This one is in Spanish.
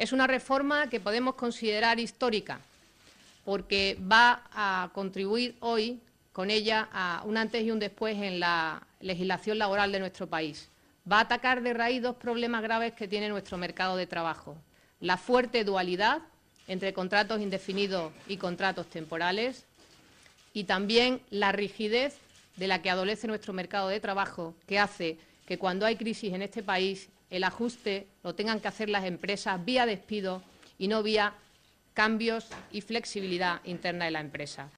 Es una reforma que podemos considerar histórica, porque va a contribuir hoy con ella a un antes y un después en la legislación laboral de nuestro país. Va a atacar de raíz dos problemas graves que tiene nuestro mercado de trabajo: la fuerte dualidad entre contratos indefinidos y contratos temporales, y también la rigidez de la que adolece nuestro mercado de trabajo, que hace que cuando hay crisis en este país el ajuste lo tengan que hacer las empresas vía despido y no vía cambios y flexibilidad interna de la empresa.